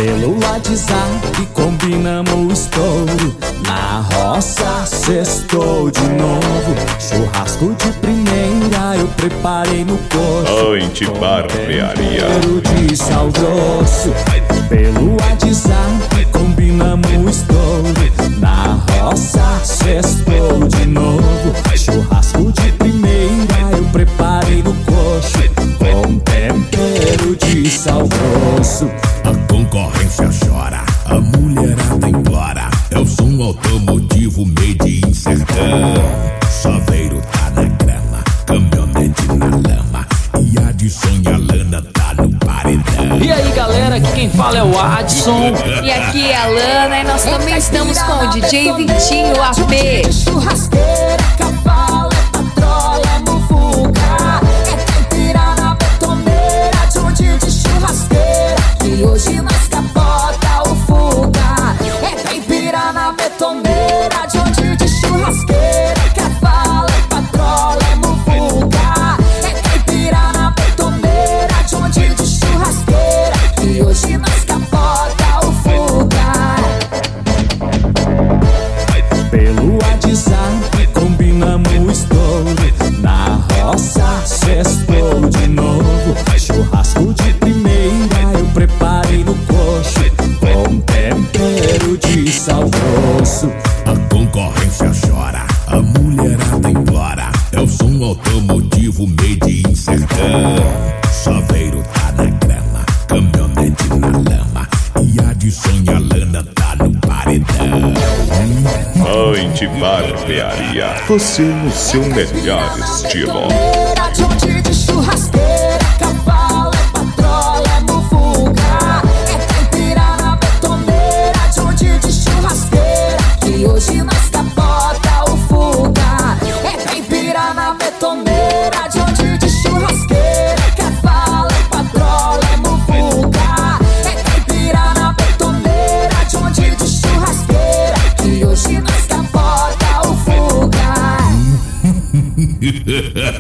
Pelo WhatsApp combinamos o estouro. Na roça sextou de novo. Churrasco de primeira eu preparei no coxo. Antibarbearia. De sal grosso. Pelo WhatsApp combinamos o estouro. Na roça sextou de novo. Churrasco de primeira eu preparei no coxo. Com tempero de sal grosso. A concorrência chora, a mulherada implora. É o som automotivo made in sertão. Chaveiro tá na grama, caminhonete na lama. E a Adson e a Lana tá no paredão. E aí galera, aqui quem fala é o Adson. E aqui é a Lana e nós também estamos com o DJ Vitinho AP. Churrasqueira, cavalo, é patrola, é muvuca. É caipira na betoneira, Johnny de churrasqueira. E hoje nós capota o fuga. É caipira na betoneira, Johnny de churrasqueira. Cavalo, é patrola, é muvuca. É caipira na betoneira, Johnny de churrasqueira. E hoje nós capota o fuga. Pelo WhatsApp combinamos o estouro. Na roça sextou de novo. Churrasco de primeira eu preparei no coxo. Com tempero de sal grosso. A concorrência chora, a mulherada implora. É o som automotivo made in sertão. Chaveiro tá na grama, caminhonete na lama. E a Adson e a Lana tá no paredão. Antibarbearia. Você no seu melhor estilo. Johnny de churrasqueira, cavalo, é patrola, é muvuca. É caipira na betoneira, Johnny de churrasqueira. E hoje nós capota o fuga. É caipira na betoneira, Johnny de churrasqueira. Cavalo, é patrola, é muvuca. É caipira na betoneira, Johnny de churrasqueira. E hoje nós capota o fuga.